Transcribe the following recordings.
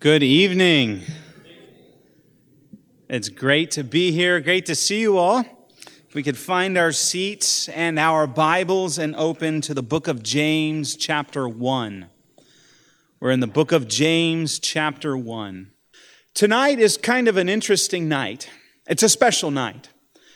Good evening. It's great to be here. Great to see you all. If we could find our seats and our Bibles and open to the book of James, chapter 1. We're in the book of James, chapter 1. Tonight is kind of an interesting night. It's a special night.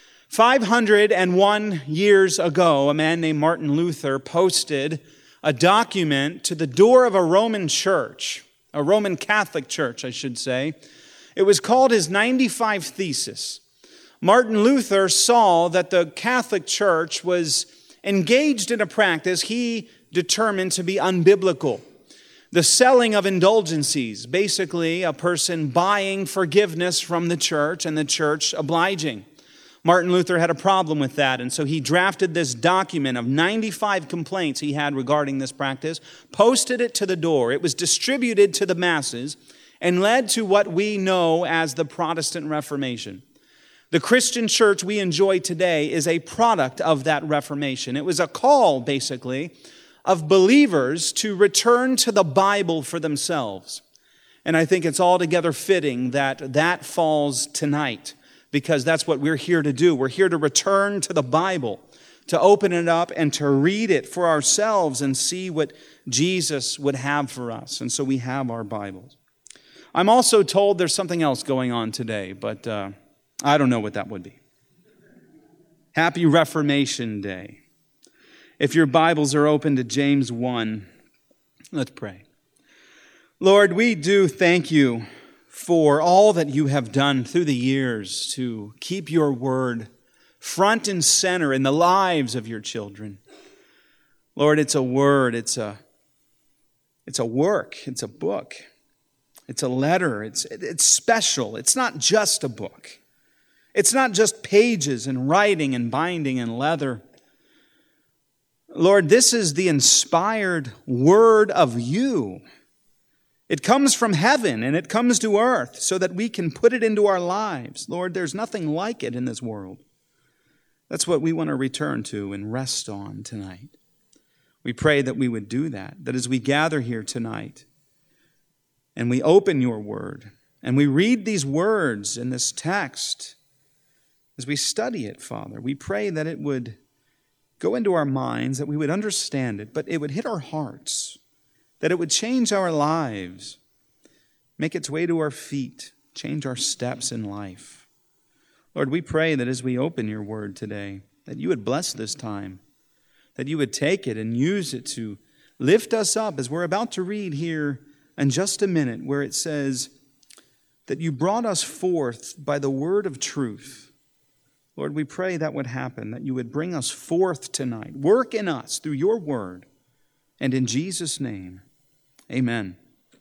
501 years ago, a man named Martin Luther posted a document to the door of a Roman church, a Roman Catholic church, I should say. It was called his 95 Thesis. Martin Luther saw that the Catholic Church was engaged in a practice he determined to be unbiblical. The selling of indulgences, basically a person buying forgiveness from the church and the church obliging. Martin Luther had a problem with that, and so he drafted this document of 95 complaints he had regarding this practice, posted it to the door. It was distributed to the masses and led to what we know as the Protestant Reformation. The Christian church we enjoy today is a product of that Reformation. It was a call, basically, of believers to return to the Bible for themselves. And I think it's altogether fitting that that falls tonight, because that's what we're here to do. We're here to return to the Bible, to open it up and to read it for ourselves and see what Jesus would have for us. And so we have our Bibles. I'm also told there's something else going on today, but I don't know what that would be. Happy Reformation Day. If your Bibles are open to James 1, let's pray. Lord, we do thank you for all that you have done through the years to keep your word front and center in the lives of your children. Lord, it's a word, it's a work, it's a book, it's a letter, it's special. It's not just a book. It's not just pages and writing and binding and leather. Lord, this is the inspired word of you. It comes from heaven and it comes to earth so that we can put it into our lives. Lord, there's nothing like it in this world. That's what we want to return to and rest on tonight. We pray that we would do that as we gather here tonight and we open your word and we read these words in this text, as we study it, Father, we pray that it would go into our minds, that we would understand it, but it would hit our hearts, that it would change our lives, make its way to our feet, change our steps in life. Lord, we pray that as we open your word today, that you would bless this time, that you would take it and use it to lift us up, as we're about to read here in just a minute, where it says that you brought us forth by the word of truth. Lord, we pray that would happen, that you would bring us forth tonight. Work in us through your word. And in Jesus' name, amen.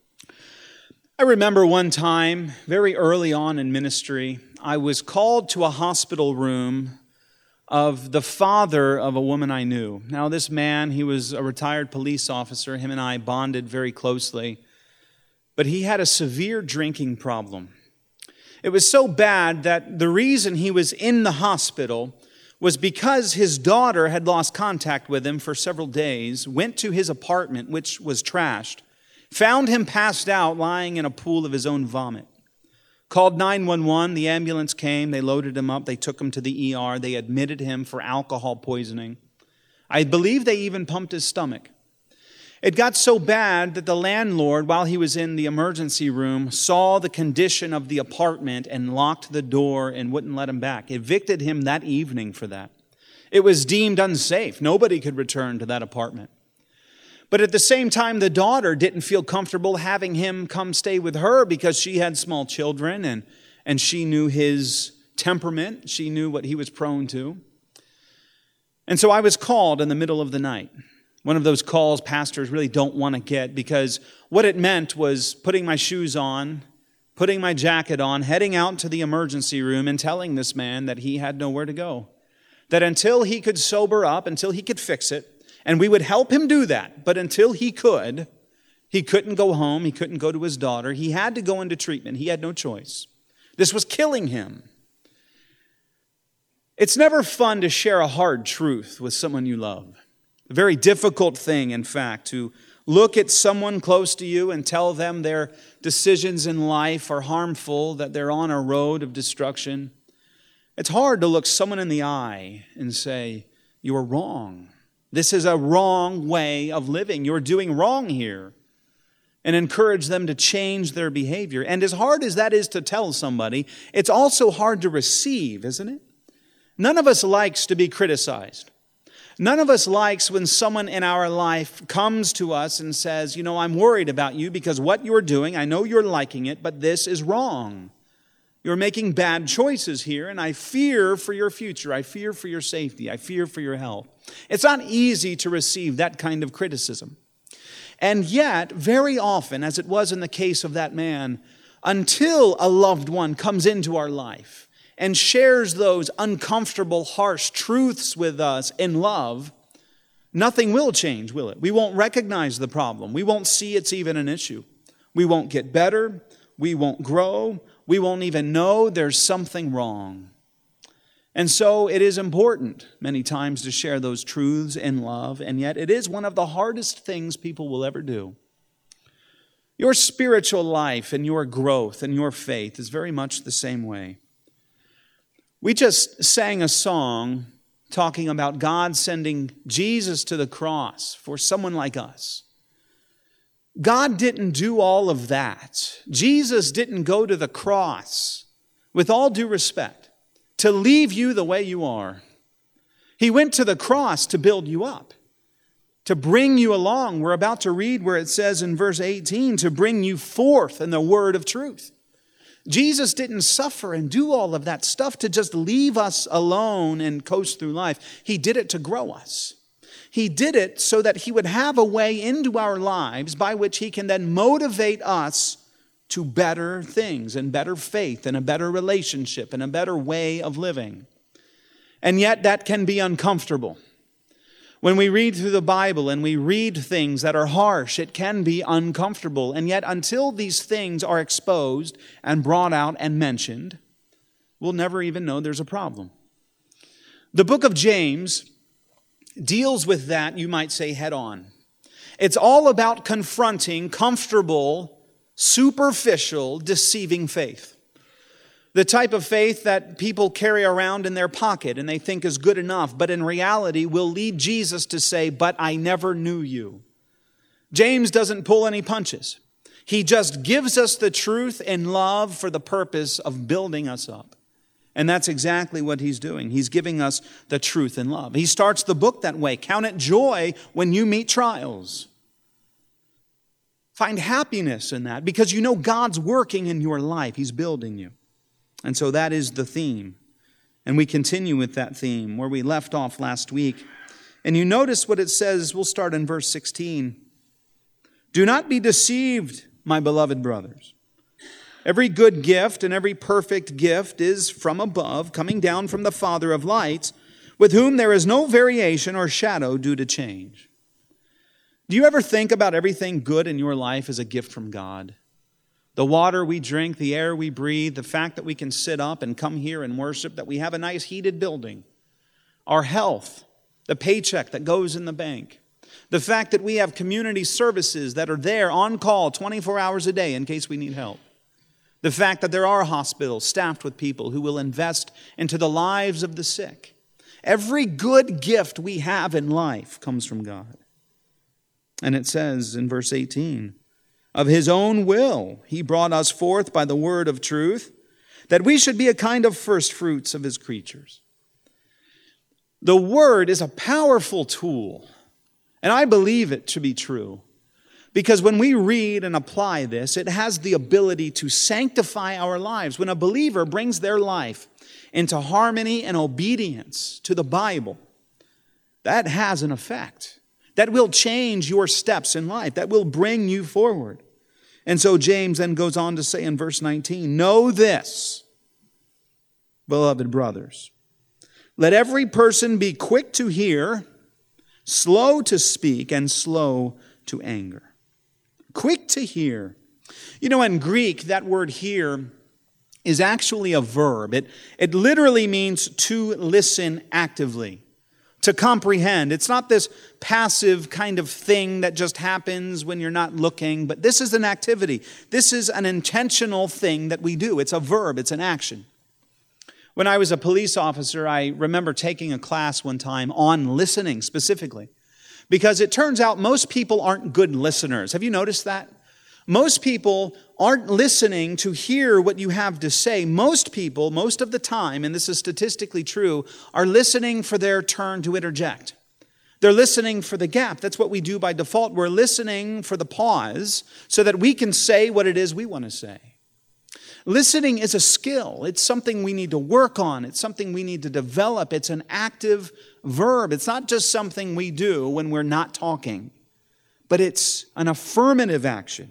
I remember one time, very early on in ministry, I was called to a hospital room of the father of a woman I knew. Now, this man, he was a retired police officer. Him and I bonded very closely. But he had a severe drinking problem. It was so bad that the reason he was in the hospital was because his daughter had lost contact with him for several days, went to his apartment, which was trashed, found him passed out, lying in a pool of his own vomit. Called 911, the ambulance came, they loaded him up, they took him to the ER, they admitted him for alcohol poisoning. I believe they even pumped his stomach. It got so bad that the landlord, while he was in the emergency room, saw the condition of the apartment and locked the door and wouldn't let him back. Evicted him that evening for that. It was deemed unsafe. Nobody could return to that apartment. But at the same time, the daughter didn't feel comfortable having him come stay with her because she had small children and she knew his temperament. She knew what he was prone to. And so I was called in the middle of the night. One of those calls pastors really don't want to get, because what it meant was putting my shoes on, putting my jacket on, heading out to the emergency room and telling this man that he had nowhere to go. That until he could sober up, until he could fix it, and we would help him do that, but until he couldn't go home, he couldn't go to his daughter, he had to go into treatment, he had no choice. This was killing him. It's never fun to share a hard truth with someone you love. A very difficult thing, in fact, to look at someone close to you and tell them their decisions in life are harmful, that they're on a road of destruction, it's hard to look someone in the eye and say, you are wrong. This is a wrong way of living. You're doing wrong here. And encourage them to change their behavior. And as hard as that is to tell somebody, it's also hard to receive, isn't it? None of us likes to be criticized. None of us likes when someone in our life comes to us and says, I'm worried about you because what you're doing, I know you're liking it, but this is wrong. You're making bad choices here, and I fear for your future. I fear for your safety. I fear for your health. It's not easy to receive that kind of criticism. And yet, very often, as it was in the case of that man, until a loved one comes into our life and shares those uncomfortable, harsh truths with us in love, nothing will change, will it? We won't recognize the problem. We won't see it's even an issue. We won't get better. We won't grow. We won't even know there's something wrong. And so it is important many times to share those truths in love, and yet it is one of the hardest things people will ever do. Your spiritual life and your growth and your faith is very much the same way. We just sang a song talking about God sending Jesus to the cross for someone like us. God didn't do all of that. Jesus didn't go to the cross, with all due respect, to leave you the way you are. He went to the cross to build you up, to bring you along. We're about to read where it says in verse 18, to bring you forth in the word of truth. Jesus didn't suffer and do all of that stuff to just leave us alone and coast through life. He did it to grow us. He did it so that He would have a way into our lives by which He can then motivate us to better things and better faith and a better relationship and a better way of living. And yet that can be uncomfortable. When we read through the Bible and we read things that are harsh, it can be uncomfortable. And yet until these things are exposed and brought out and mentioned, we'll never even know there's a problem. The book of James deals with that, you might say, head on. It's all about confronting comfortable, superficial, deceiving faith. The type of faith that people carry around in their pocket and they think is good enough, but in reality will lead Jesus to say, but I never knew you. James doesn't pull any punches. He just gives us the truth in love for the purpose of building us up. And that's exactly what he's doing. He's giving us the truth in love. He starts the book that way. Count it joy when you meet trials. Find happiness in that because you know God's working in your life. He's building you. And so that is the theme. And we continue with that theme where we left off last week. And you notice what it says. We'll start in verse 16. Do not be deceived, my beloved brothers. Every good gift and every perfect gift is from above, coming down from the Father of lights, with whom there is no variation or shadow due to change. Do you ever think about everything good in your life as a gift from God? The water we drink, the air we breathe, the fact that we can sit up and come here and worship, that we have a nice heated building, our health, the paycheck that goes in the bank, the fact that we have community services that are there on call 24 hours a day in case we need help, the fact that there are hospitals staffed with people who will invest into the lives of the sick. Every good gift we have in life comes from God. And it says in verse 18, of His own will, He brought us forth by the word of truth, that we should be a kind of first fruits of His creatures. The word is a powerful tool, and I believe it to be true, because when we read and apply this, it has the ability to sanctify our lives. When a believer brings their life into harmony and obedience to the Bible, that has an effect. That will change your steps in life. That will bring you forward. And so James then goes on to say in verse 19, know this, beloved brothers. Let every person be quick to hear, slow to speak, and slow to anger. Quick to hear. You know, in Greek, that word hear is actually a verb. It literally means to listen actively. to comprehend. It's not this passive kind of thing that just happens when you're not looking, but this is an activity. This is an intentional thing that we do. It's a verb, it's an action. When I was a police officer, I remember taking a class one time on listening specifically, because it turns out most people aren't good listeners. Have you noticed that? Most people aren't listening to hear what you have to say. Most people, most of the time, and this is statistically true, are listening for their turn to interject. They're listening for the gap. That's what we do by default. We're listening for the pause so that we can say what it is we want to say. Listening is a skill. It's something we need to work on. It's something we need to develop. It's an active verb. It's not just something we do when we're not talking, but it's an affirmative action.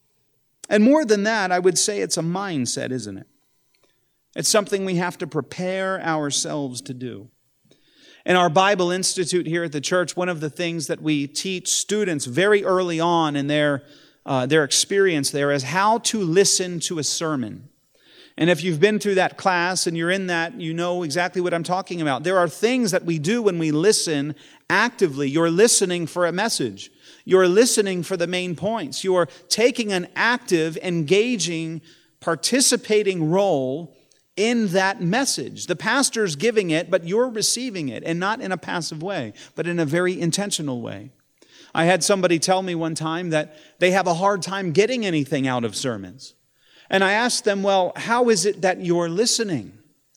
And more than that, I would say it's a mindset, isn't it? It's something we have to prepare ourselves to do. In our Bible Institute here at the church, one of the things that we teach students very early on in their experience there is how to listen to a sermon. And if you've been through that class and you're in that, you know exactly what I'm talking about. There are things that we do when we listen actively. You're listening for a message. You're listening for the main points. You're taking an active, engaging, participating role in that message. The pastor's giving it, but you're receiving it, and not in a passive way, but in a very intentional way. I had somebody tell me one time that they have a hard time getting anything out of sermons. And I asked them, well, how is it that you're listening?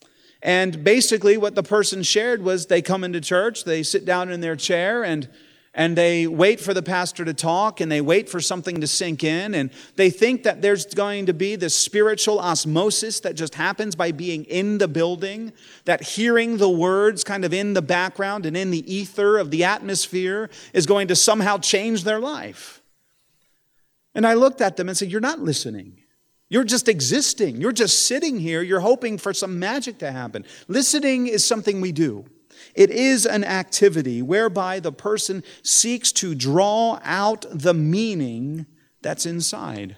And basically what the person shared was they come into church, they sit down in their chair, and they wait for the pastor to talk, and they wait for something to sink in, and they think that there's going to be this spiritual osmosis that just happens by being in the building, that hearing the words kind of in the background and in the ether of the atmosphere is going to somehow change their life. And I looked at them and said, you're not listening. You're just existing. You're just sitting here. You're hoping for some magic to happen. Listening is something we do. It is an activity whereby the person seeks to draw out the meaning that's inside.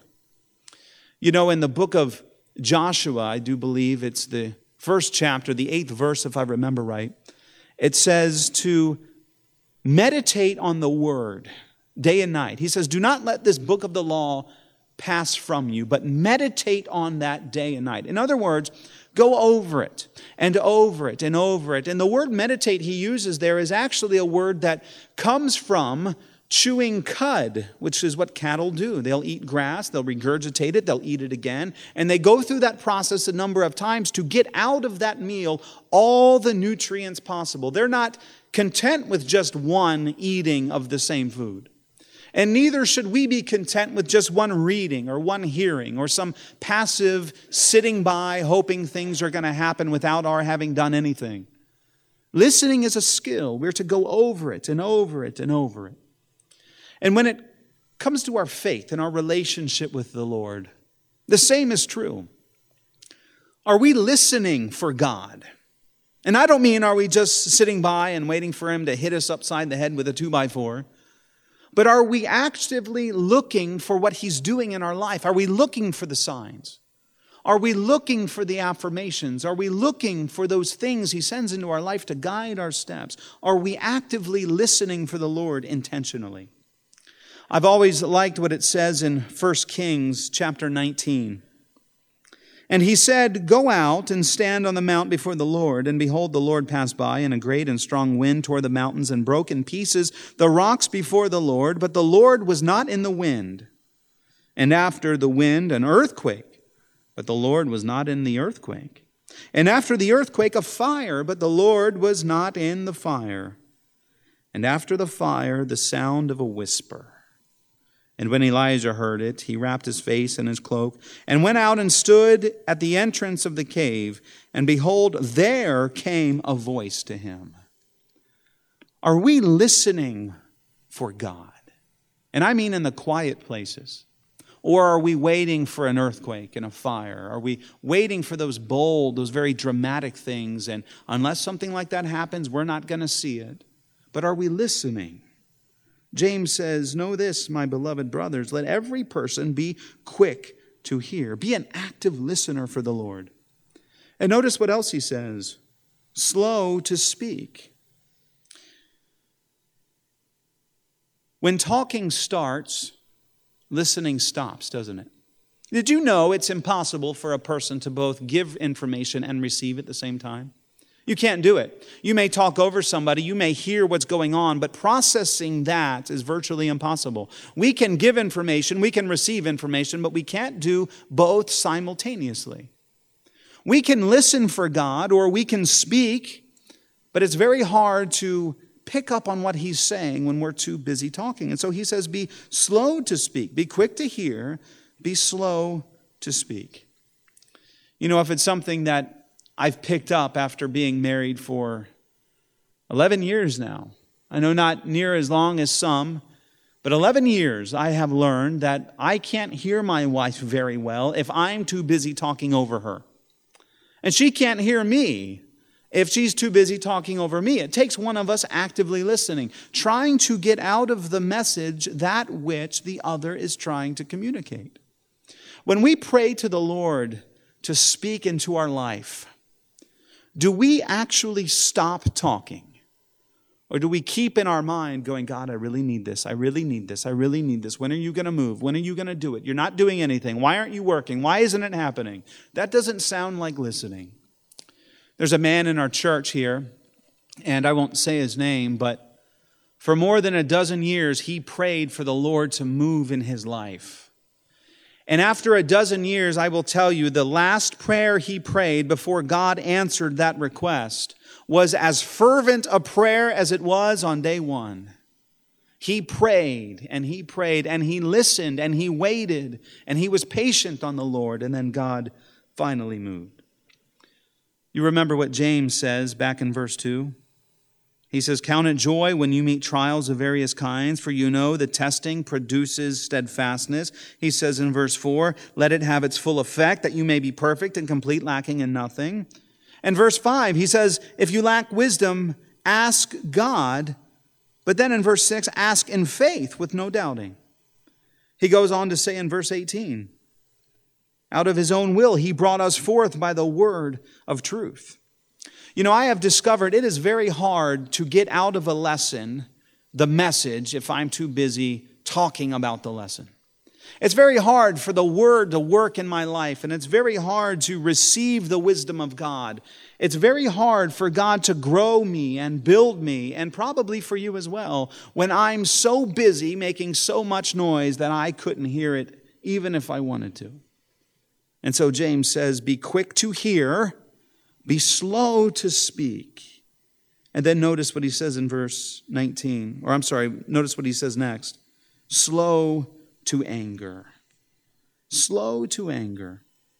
You know, in the book of Joshua, I do believe it's the first chapter, the 8th verse, if I remember right, it says to meditate on the word day and night. He says, do not let this book of the law pass from you, but meditate on that day and night. In other words, go over it and over it and over it. And the word meditate he uses there is actually a word that comes from chewing cud, which is what cattle do. They'll eat grass, they'll regurgitate it, they'll eat it again, and they go through that process a number of times to get out of that meal all the nutrients possible. They're not content with just one eating of the same food. And neither should we be content with just one reading or one hearing or some passive sitting by hoping things are going to happen without our having done anything. Listening is a skill. We're to go over it and over it and over it. And when it comes to our faith and our relationship with the Lord, the same is true. Are we listening for God? And I don't mean are we just sitting by and waiting for Him to hit us upside the head with a 2x4. But are we actively looking for what He's doing in our life? Are we looking for the signs? Are we looking for the affirmations? Are we looking for those things He sends into our life to guide our steps? Are we actively listening for the Lord intentionally? I've always liked what it says in 1 Kings chapter 19. And he said, go out and stand on the mount before the Lord. And behold, the Lord passed by, and a great and strong wind tore the mountains and broke in pieces the rocks before the Lord. But the Lord was not in the wind. And after the wind, an earthquake. But the Lord was not in the earthquake. And after the earthquake, a fire. But the Lord was not in the fire. And after the fire, the sound of a whisper. And when Elijah heard it, he wrapped his face in his cloak and went out and stood at the entrance of the cave. And behold, there came a voice to him. Are we listening for God? And I mean in the quiet places. Or are we waiting for an earthquake and a fire? Are we waiting for those bold, those very dramatic things? And unless something like that happens, we're not going to see it. But are we listening? James says, know this, my beloved brothers, let every person be quick to hear. Be an active listener for the Lord. And notice what else he says, slow to speak. When talking starts, listening stops, doesn't it? Did you know it's impossible for a person to both give information and receive at the same time? You can't do it. You may talk over somebody, you may hear what's going on, but processing that is virtually impossible. We can give information, we can receive information, but we can't do both simultaneously. We can listen for God or we can speak, but it's very hard to pick up on what he's saying when we're too busy talking. And so he says, be slow to speak, be quick to hear, be slow to speak. You know, if it's something that I've picked up after being married for 11 years now. I know not near as long as some, but 11 years I have learned that I can't hear my wife very well if I'm too busy talking over her. And she can't hear me if she's too busy talking over me. It takes one of us actively listening, trying to get out of the message that which the other is trying to communicate. When we pray to the Lord to speak into our life, do we actually stop talking? Or do we keep in our mind going, God, I really need this. I really need this. I really need this. When are you going to move? When are you going to do it? You're not doing anything. Why aren't you working? Why isn't it happening? That doesn't sound like listening. There's a man in our church here, and I won't say his name, but for more than a dozen years, he prayed for the Lord to move in his life. And after a dozen years, I will tell you, the last prayer he prayed before God answered that request was as fervent a prayer as it was on day one. He prayed, and he listened, and he waited, and he was patient on the Lord, and then God finally moved. You remember what James says back in verse 2? He says, count it joy when you meet trials of various kinds, for you know the testing produces steadfastness. He says in verse 4, let it have its full effect, that you may be perfect and complete, lacking in nothing. And verse 5, he says, if you lack wisdom, ask God. But then in verse 6, ask in faith with no doubting. He goes on to say in verse 18, out of his own will he brought us forth by the word of truth. You know, I have discovered it is very hard to get out of a lesson the message if I'm too busy talking about the lesson. It's very hard for the word to work in my life, and it's very hard to receive the wisdom of God. It's very hard for God to grow me and build me, and probably for you as well, when I'm so busy making so much noise that I couldn't hear it even if I wanted to. And so James says, be quick to hear, be slow to speak. And then notice what he says in verse 19. Notice what he says next. Slow to anger. Slow to anger.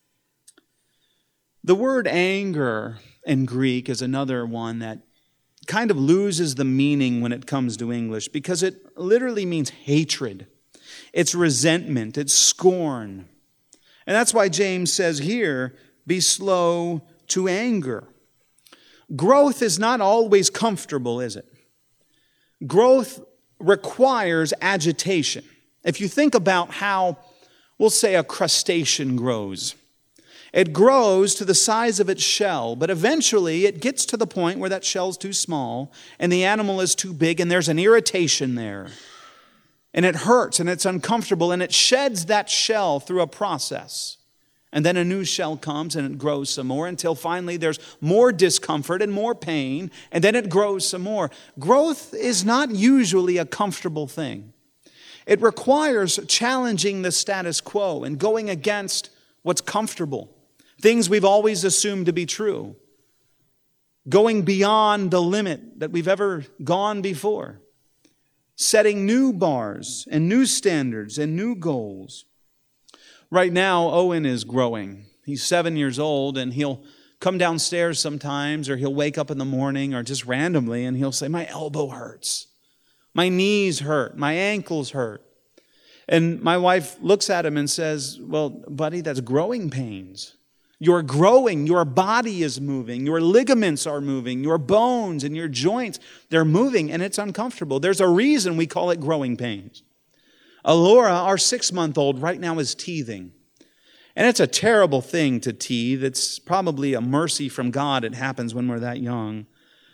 The word anger in Greek is another one that kind of loses the meaning when it comes to English because it literally means hatred. It's resentment. It's scorn. And that's why James says here, be slow to anger. Growth is not always comfortable, is it? Growth requires agitation. If you think about how, we'll say, a crustacean grows, it grows to the size of its shell, but eventually it gets to the point where that shell's too small and the animal is too big and there's an irritation there. And it hurts and it's uncomfortable and it sheds that shell through a process. And then a new shell comes and it grows some more until finally there's more discomfort and more pain, and then it grows some more. Growth is not usually a comfortable thing. It requires challenging the status quo and going against what's comfortable, things we've always assumed to be true, going beyond the limit that we've ever gone before, setting new bars and new standards and new goals. Right now, Owen is growing. He's 7 years old, and he'll come downstairs sometimes, or he'll wake up in the morning, or just randomly, and he'll say, my elbow hurts. My knees hurt. My ankles hurt. And my wife looks at him and says, well, buddy, that's growing pains. You're growing. Your body is moving. Your ligaments are moving. Your bones and your joints, they're moving, and it's uncomfortable. There's a reason we call it growing pains. Alora, our 6-month-old, right now is teething. And it's a terrible thing to teethe. It's probably a mercy from God it happens when we're that young.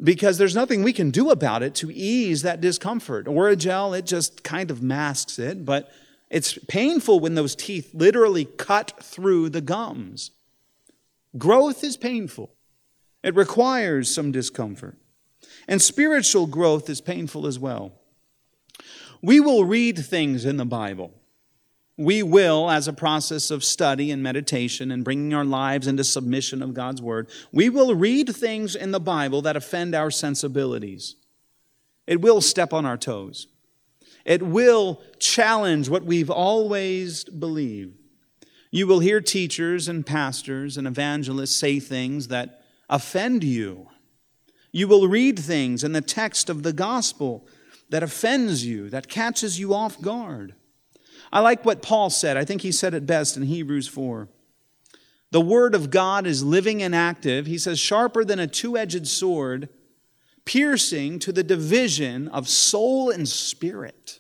because there's nothing we can do about it to ease that discomfort. Orajel, it just kind of masks it, but it's painful when those teeth literally cut through the gums. Growth is painful. It requires some discomfort. And spiritual growth is painful as well. We will read things in the Bible. We will, as a process of study and meditation and bringing our lives into submission of God's Word, we will read things in the Bible that offend our sensibilities. It will step on our toes. It will challenge what we've always believed. You will hear teachers and pastors and evangelists say things that offend you. You will read things in the text of the gospel that offends you, that catches you off guard. I like what Paul said. I think he said it best in Hebrews 4. The Word of God is living and active. He says, sharper than a two-edged sword, piercing to the division of soul and spirit.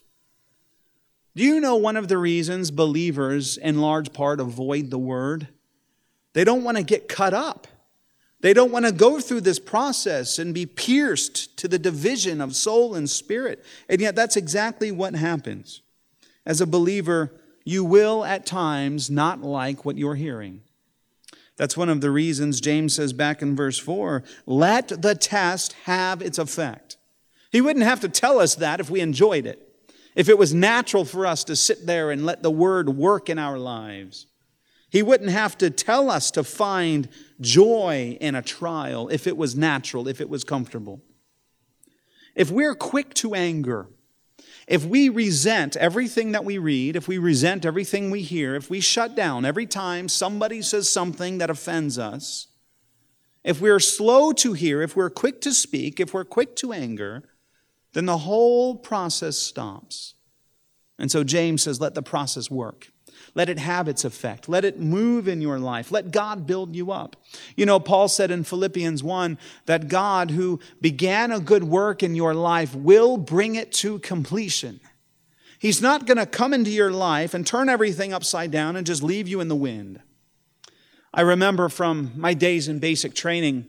Do you know one of the reasons believers in large part avoid the Word? They don't want to get cut up. They don't want to go through this process and be pierced to the division of soul and spirit. And yet that's exactly what happens. As a believer, you will at times not like what you're hearing. That's one of the reasons James says back in verse 4, let the test have its effect. He wouldn't have to tell us that if we enjoyed it, if it was natural for us to sit there and let the Word work in our lives. He wouldn't have to tell us to find joy in a trial if it was natural, if it was comfortable. If we're quick to anger, if we resent everything that we read, if we resent everything we hear, if we shut down every time somebody says something that offends us, if we're slow to hear, if we're quick to speak, if we're quick to anger, then the whole process stops. And so James says, let the process work. Let it have its effect. Let it move in your life. Let God build you up. You know, Paul said in Philippians 1 that God who began a good work in your life will bring it to completion. He's not going to come into your life and turn everything upside down and just leave you in the wind. I remember from my days in basic training,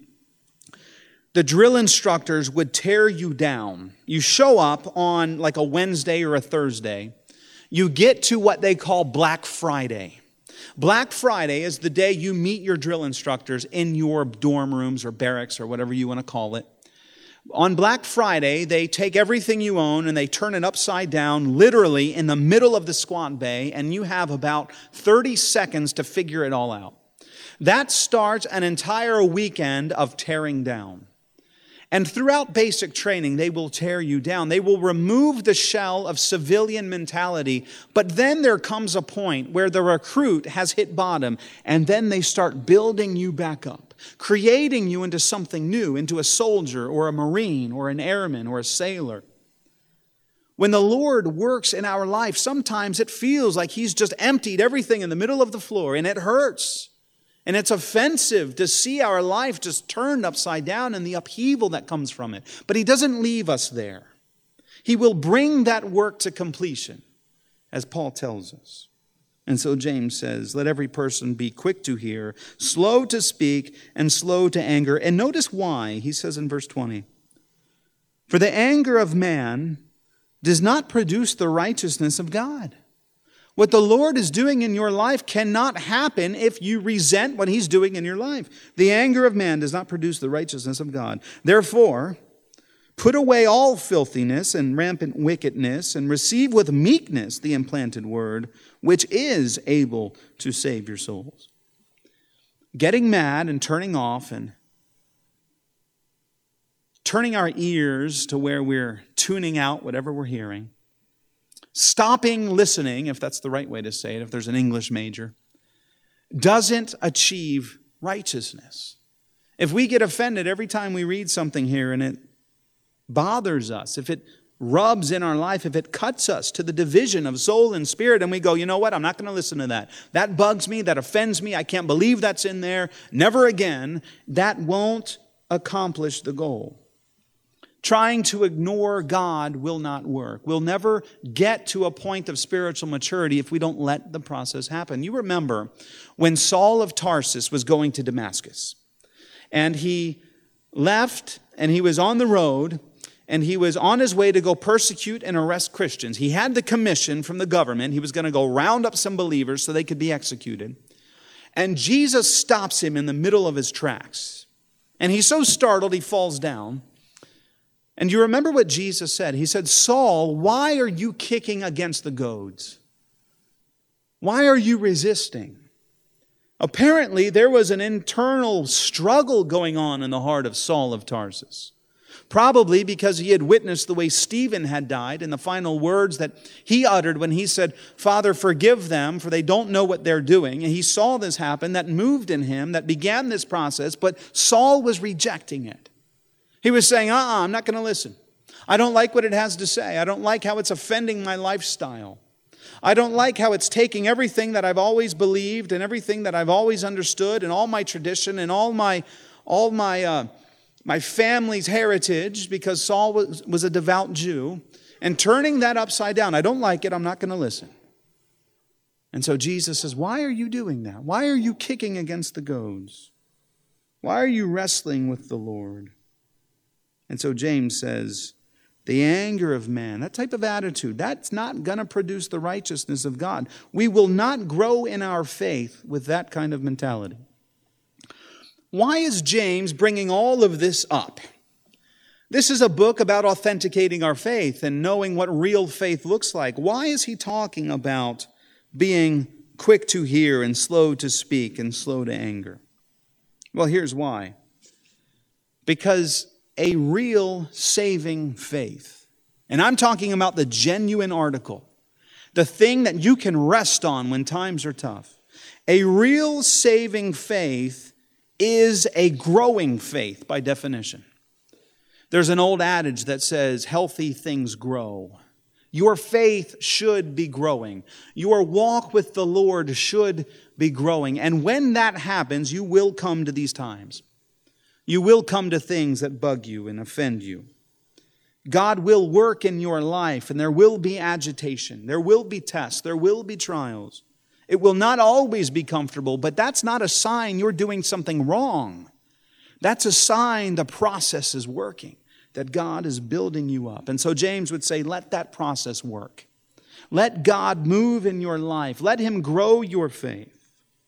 the drill instructors would tear you down. You show up on like a Wednesday or a Thursday. You get to what they call Black Friday. Black Friday is the day you meet your drill instructors in your dorm rooms or barracks or whatever you want to call it. On Black Friday, they take everything you own and they turn it upside down, literally in the middle of the squat bay, and you have about 30 seconds to figure it all out. That starts an entire weekend of tearing down. And throughout basic training, they will tear you down. They will remove the shell of civilian mentality. But then there comes a point where the recruit has hit bottom, and then they start building you back up, creating you into something new, into a soldier or a Marine or an airman or a sailor. When the Lord works in our life, sometimes it feels like He's just emptied everything in the middle of the floor, and it hurts. And it's offensive to see our life just turned upside down and the upheaval that comes from it. But He doesn't leave us there. He will bring that work to completion, as Paul tells us. And so James says, let every person be quick to hear, slow to speak, and slow to anger. And notice why. He says in verse 20, for the anger of man does not produce the righteousness of God. What the Lord is doing in your life cannot happen if you resent what He's doing in your life. The anger of man does not produce the righteousness of God. Therefore, put away all filthiness and rampant wickedness and receive with meekness the implanted word, which is able to save your souls. Getting mad and turning off and turning our ears to where we're tuning out whatever we're hearing, stopping listening, if that's the right way to say it, if there's an English major, doesn't achieve righteousness. If we get offended every time we read something here and it bothers us, if it rubs in our life, if it cuts us to the division of soul and spirit, and we go, you know what, I'm not going to listen to that. That bugs me, that offends me, I can't believe that's in there, never again, that won't accomplish the goal. Trying to ignore God will not work. We'll never get to a point of spiritual maturity if we don't let the process happen. You remember when Saul of Tarsus was going to Damascus, and he left and he was on the road, and he was on his way to go persecute and arrest Christians. He had the commission from the government. He was going to go round up some believers so they could be executed. And Jesus stops him in the middle of his tracks. And he's so startled, he falls down. And you remember what Jesus said? He said, "Saul, why are you kicking against the goads? Why are you resisting?" Apparently, there was an internal struggle going on in the heart of Saul of Tarsus. Probably because he had witnessed the way Stephen had died and the final words that he uttered when he said, "Father, forgive them, for they don't know what they're doing." And he saw this happen, that moved in him, that began this process, but Saul was rejecting it. He was saying, I'm not going to listen. I don't like what it has to say. I don't like how it's offending my lifestyle. I don't like how it's taking everything that I've always believed and everything that I've always understood and all my tradition and all my family's heritage, because Saul was a devout Jew, and turning that upside down. I don't like it. I'm not going to listen. And so Jesus says, why are you doing that? Why are you kicking against the goads? Why are you wrestling with the Lord? And so James says, the anger of man, that type of attitude, that's not going to produce the righteousness of God. We will not grow in our faith with that kind of mentality. Why is James bringing all of this up? This is a book about authenticating our faith and knowing what real faith looks like. Why is he talking about being quick to hear and slow to speak and slow to anger? Well, here's why. Because a real saving faith, and I'm talking about the genuine article, the thing that you can rest on when times are tough. A real saving faith is a growing faith by definition. There's an old adage that says, healthy things grow. Your faith should be growing. Your walk with the Lord should be growing. And when that happens, you will come to these times. You will come to things that bug you and offend you. God will work in your life, and there will be agitation. There will be tests. There will be trials. It will not always be comfortable, but that's not a sign you're doing something wrong. That's a sign the process is working, that God is building you up. And so James would say, let that process work. Let God move in your life. Let Him grow your faith.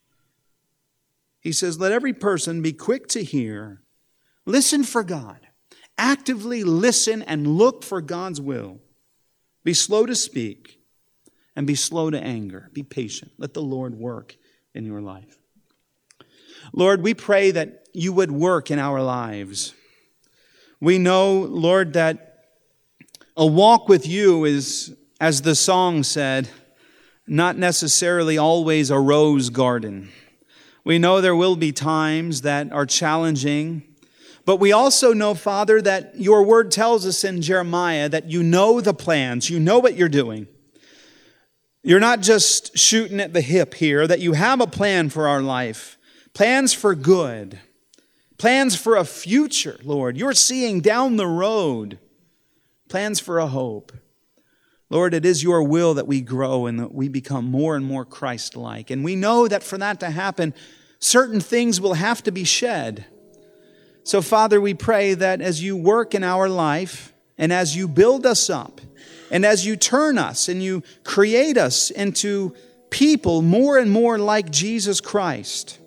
He says, let every person be quick to hear. Listen for God. Actively listen and look for God's will. Be slow to speak and be slow to anger. Be patient. Let the Lord work in your life. Lord, we pray that you would work in our lives. We know, Lord, that a walk with you is, as the song said, not necessarily always a rose garden. We know there will be times that are challenging, but we also know, Father, that your word tells us in Jeremiah that you know the plans, you know what you're doing. You're not just shooting at the hip here, that you have a plan for our life, plans for good, plans for a future, Lord. You're seeing down the road, plans for a hope. Lord, it is your will that we grow and that we become more and more Christ-like. And we know that for that to happen, certain things will have to be shed. So, Father, we pray that as you work in our life and as you build us up and as you turn us and you create us into people more and more like Jesus Christ,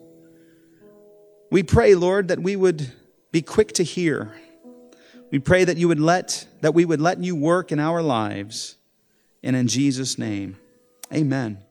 we pray, Lord, that we would be quick to hear. We pray that we would let you work in our lives. And in Jesus' name, amen.